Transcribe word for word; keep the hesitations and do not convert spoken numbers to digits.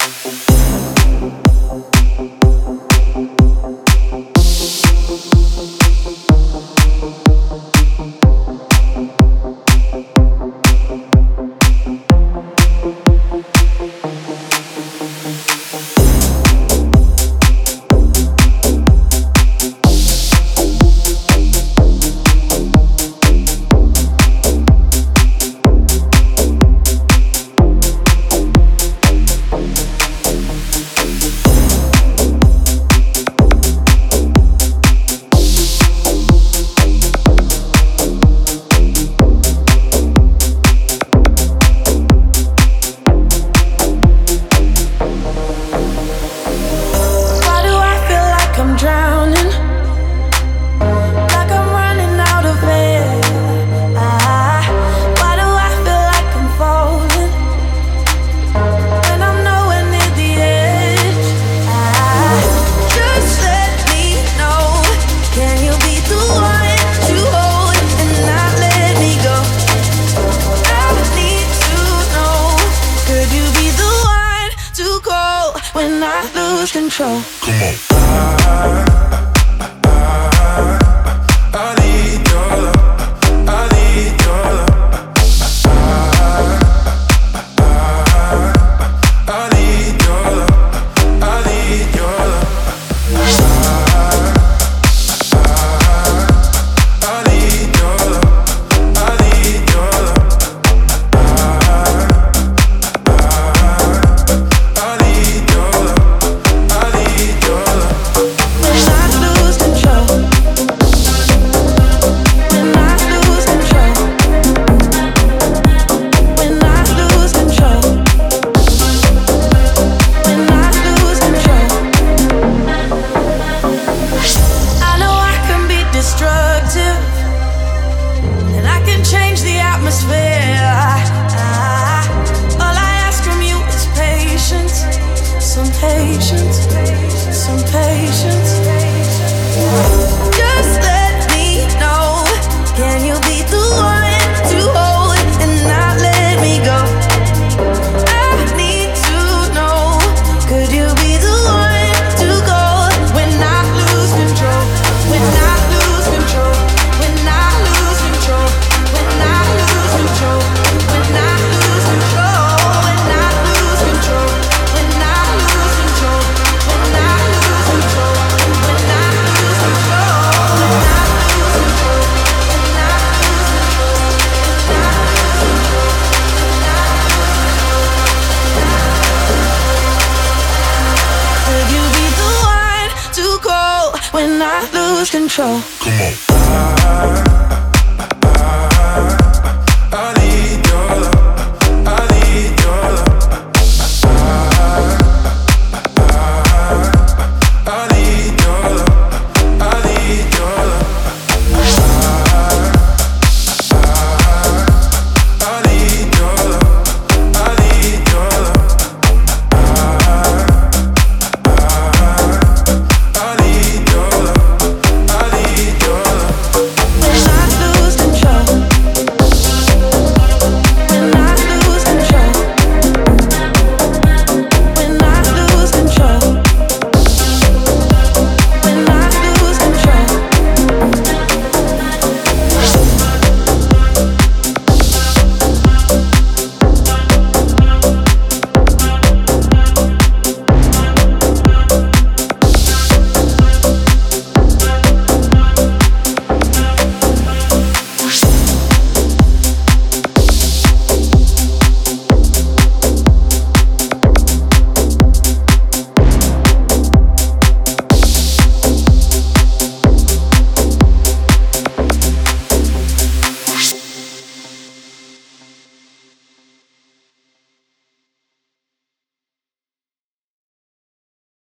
when I lose control. Come on. I, I, I need your love. I need your love. I, I, I need your love. I need your love. Patience, some patience. Just let me know. Can you be the one to hold and not let me go? I need to know. Could you be the one to go when I lose control? When I lose control. When I lose control. When I lose control. When I lose control. When I lose control. When I lose control. When I lose control. When I lose control. When I lose control. When I lose control. Could you be the one to go when I lose control? Come on.